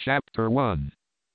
Chapter 1.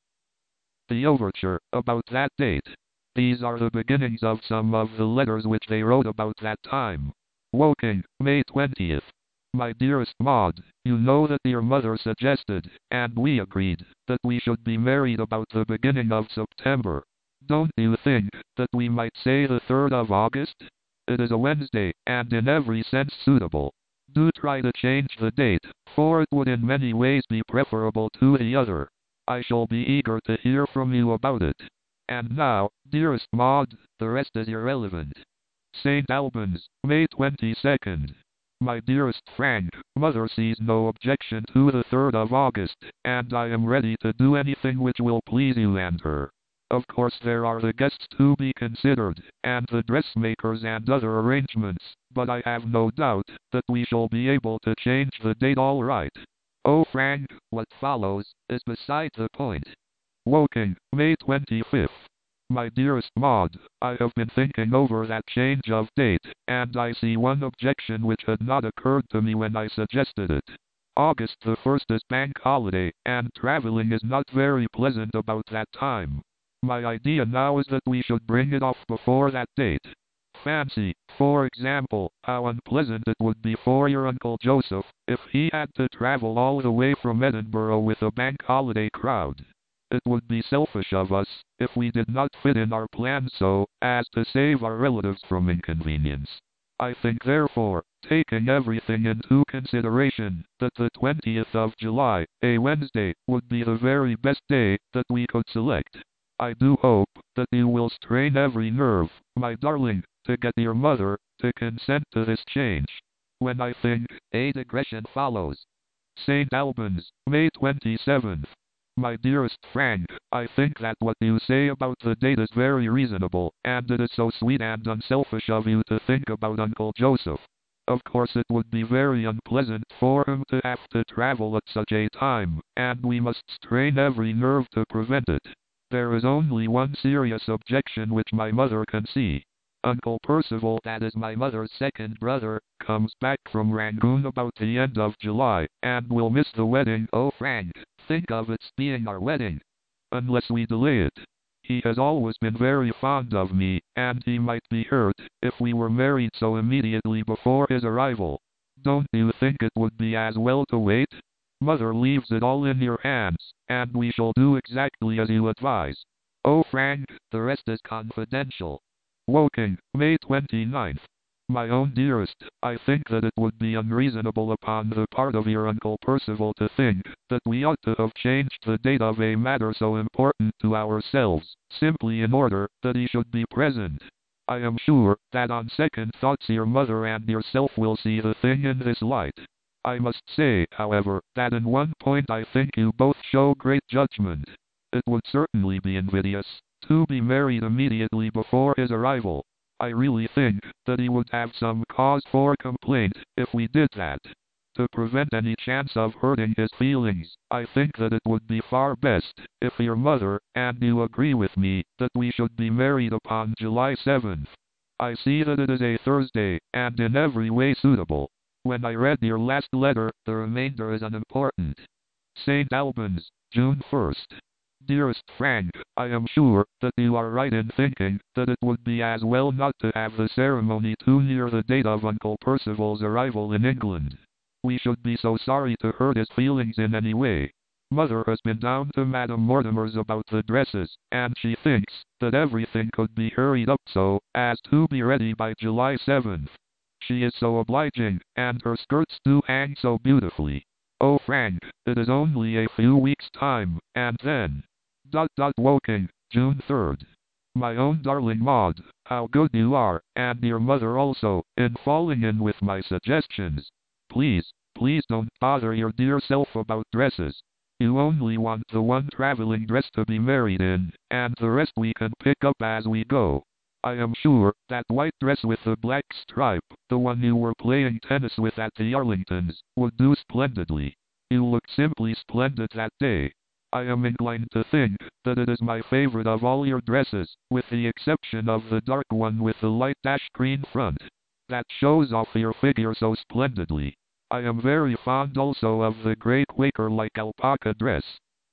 The overture, about that date. These are the beginnings of some of the letters which they wrote about that time. Woking, May 20th. My dearest Maud, you know that your mother suggested, and we agreed, that we should be married about the beginning of September. Don't you think that we might say the 3rd of August? It is a Wednesday, and in every sense suitable. Do try to change the date, for it would in many ways be preferable to the other. I shall be eager to hear from you about it. And now, dearest Maud, the rest is irrelevant. St. Albans, May 22nd. My dearest Frank, Mother sees no objection to the 3rd of August, and I am ready to do anything which will please you and her. Of course there are the guests to be considered, and the dressmakers and other arrangements, but I have no doubt that we shall be able to change the date all right. Oh Frank, what follows is beside the point. Woking, May 25th. My dearest Maud, I have been thinking over that change of date, and I see one objection which had not occurred to me when I suggested it. August the 1st is bank holiday, and traveling is not very pleasant about that time. My idea now is that we should bring it off before that date. Fancy, for example, how unpleasant it would be for your Uncle Joseph if he had to travel all the way from Edinburgh with a bank holiday crowd. It would be selfish of us if we did not fit in our plans so as to save our relatives from inconvenience. I think therefore, taking everything into consideration, that the 20th of July, a Wednesday, would be the very best day that we could select. I do hope that you will strain every nerve, my darling, to get your mother to consent to this change. When I think, a digression follows. St. Albans, May 27th. My dearest Frank, I think that what you say about the date is very reasonable, and it is so sweet and unselfish of you to think about Uncle Joseph. Of course it would be very unpleasant for him to have to travel at such a time, and we must strain every nerve to prevent it. There is only one serious objection which my mother can see. Uncle Percival, that is my mother's second brother, comes back from Rangoon about the end of July, and will miss the wedding. Oh Frank, think of its being our wedding. Unless we delay it. He has always been very fond of me, and he might be hurt if we were married so immediately before his arrival. Don't you think it would be as well to wait? Mother leaves it all in your hands, and we shall do exactly as you advise. Oh Frank, the rest is confidential. Woking, May 29th. My own dearest, I think that it would be unreasonable upon the part of your Uncle Percival to think that we ought to have changed the date of a matter so important to ourselves, simply in order that he should be present. I am sure that on second thoughts your mother and yourself will see the thing in this light. I must say, however, that in one point I think you both show great judgment. It would certainly be invidious to be married immediately before his arrival. I really think that he would have some cause for complaint if we did that. To prevent any chance of hurting his feelings, I think that it would be far best if your mother and you agree with me that we should be married upon July 7th. I see that it is a Thursday, and in every way suitable. When I read your last letter, the remainder is unimportant. St. Albans, June 1st. Dearest Frank, I am sure that you are right in thinking that it would be as well not to have the ceremony too near the date of Uncle Percival's arrival in England. We should be so sorry to hurt his feelings in any way. Mother has been down to Madame Mortimer's about the dresses, and she thinks that everything could be hurried up so as to be ready by July 7th. She is so obliging, and her skirts do hang so beautifully. Oh Frank, it is only a few weeks' time, and then... Woking, June 3rd. My own darling Maud, how good you are, and your mother also, in falling in with my suggestions. Please don't bother your dear self about dresses. You only want the one traveling dress to be married in, and the rest we can pick up as we go. I am sure that white dress with the black stripe, the one you were playing tennis with at the Arlingtons, would do splendidly. You looked simply splendid that day. I am inclined to think that it is my favorite of all your dresses, with the exception of the dark one with the light ash green front. That shows off your figure so splendidly. I am very fond also of the gray Quaker-like alpaca dress.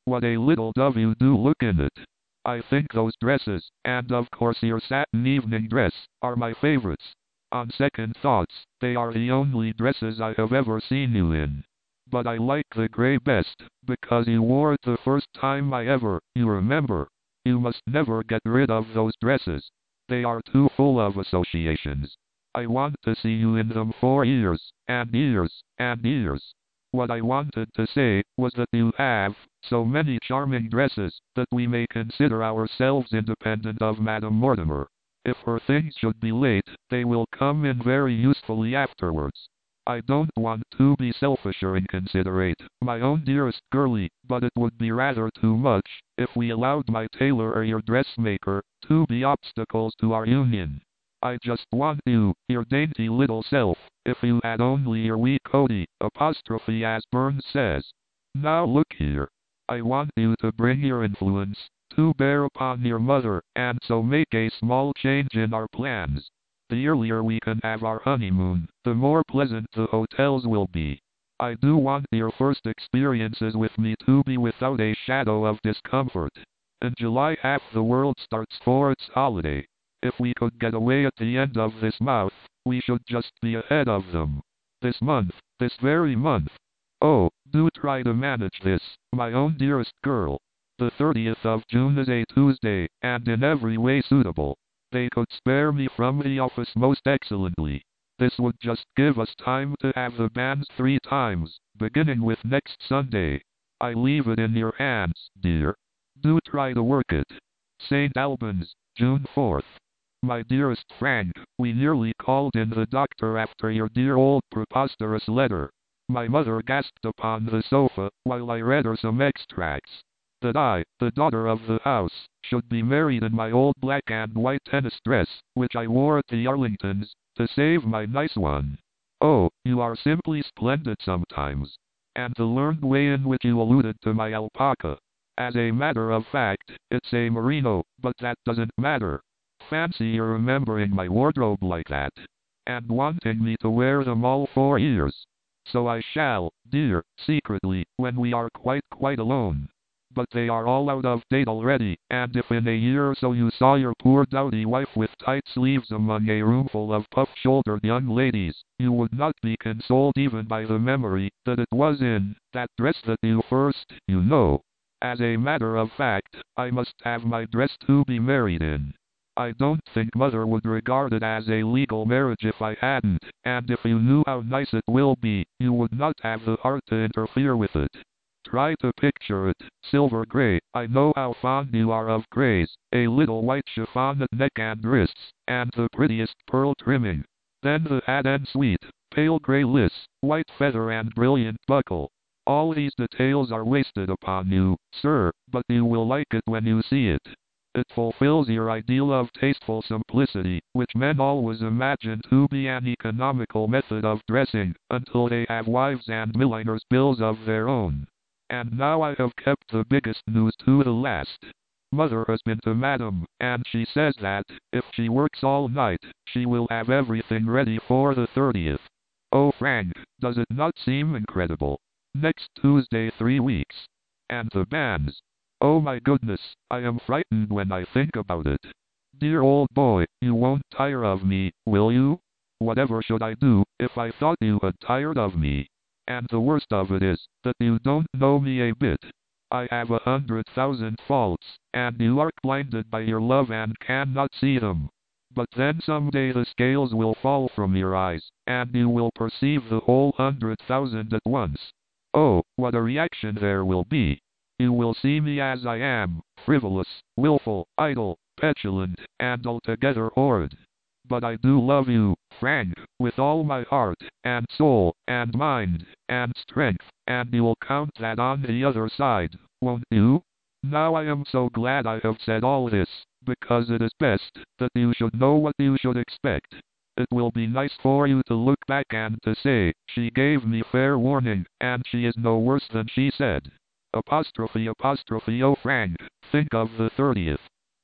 What a little dove you do look in it. I think those dresses, and of course your satin evening dress, are my favorites. On second thoughts, they are the only dresses I have ever seen you in. But I like the gray best, because you wore it the first time you remember. You must never get rid of those dresses. They are too full of associations. I want to see you in them for years, and years, and years. What I wanted to say was that you have so many charming dresses that we may consider ourselves independent of Madame Mortimer. If her things should be late, they will come in very usefully afterwards. I don't want to be selfish or inconsiderate, my own dearest girlie, but it would be rather too much if we allowed my tailor or your dressmaker to be obstacles to our union. I just want you, your dainty little self, if you had only your wee Cody, apostrophe as Burns says. Now look here. I want you to bring your influence to bear upon your mother, and so make a small change in our plans. The earlier we can have our honeymoon, the more pleasant the hotels will be. I do want your first experiences with me to be without a shadow of discomfort. In July half the world starts for its holiday. If we could get away at the end of this month, we should just be ahead of them. This month, this very month. Oh, do try to manage this, my own dearest girl. The 30th of June is a Tuesday, and in every way suitable. They could spare me from the office most excellently. This would just give us time to have the banns 3 times, beginning with next Sunday. I leave it in your hands, dear. Do try to work it. St. Albans, June 4th. My dearest Frank, we nearly called in the doctor after your dear old preposterous letter. My mother gasped upon the sofa while I read her some extracts. That I, the daughter of the house, should be married in my old black and white tennis dress, which I wore at the Arlingtons, to save my nice one. Oh, you are simply splendid sometimes. And the learned way in which you alluded to my alpaca. As a matter of fact, it's a merino, but that doesn't matter. Fancy your remembering my wardrobe like that. And wanting me to wear them all 4 years. So I shall, dear, secretly, when we are quite alone. But they are all out of date already, and if in a year or so you saw your poor dowdy wife with tight sleeves among a roomful of puff-shouldered young ladies, you would not be consoled even by the memory that it was in that dress that you first, you know. As a matter of fact, I must have my dress to be married in. I don't think Mother would regard it as a legal marriage if I hadn't, and if you knew how nice it will be, you would not have the heart to interfere with it. Try to picture it, silver gray. I know how fond you are of grays, a little white chiffon at neck and wrists, and the prettiest pearl trimming. Then the hat and sweet, pale gray lace, white feather and brilliant buckle. All these details are wasted upon you, sir, but you will like it when you see it. It fulfills your ideal of tasteful simplicity, which men always imagine to be an economical method of dressing, until they have wives and milliners' bills of their own. And now I have kept the biggest news to the last. Mother has been to Madame, and she says that, if she works all night, she will have everything ready for the 30th. Oh Frank, does it not seem incredible? Next Tuesday 3 weeks. And the banns. Oh my goodness, I am frightened when I think about it. Dear old boy, you won't tire of me, will you? Whatever should I do, if I thought you had tired of me? And the worst of it is, that you don't know me a bit. I have 100,000 faults, and you are blinded by your love and cannot see them. But then someday the scales will fall from your eyes, and you will perceive the whole 100,000 at once. Oh, what a reaction there will be! You will see me as I am, frivolous, willful, idle, petulant, and altogether horrid. But I do love you, Frank, with all my heart, and soul, and mind, and strength, and you'll count that on the other side, won't you? Now I am so glad I have said all this, because it is best that you should know what you should expect. It will be nice for you to look back and to say, she gave me fair warning, and she is no worse than she said. Apostrophe oh Frank, think of the 30th.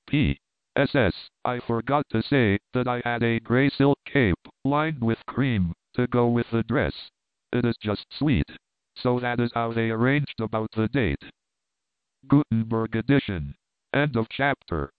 P.S.S. I forgot to say that I had a gray silk cape, lined with cream, to go with the dress. It is just sweet. So that is how they arranged about the date. Gutenberg edition. End of chapter.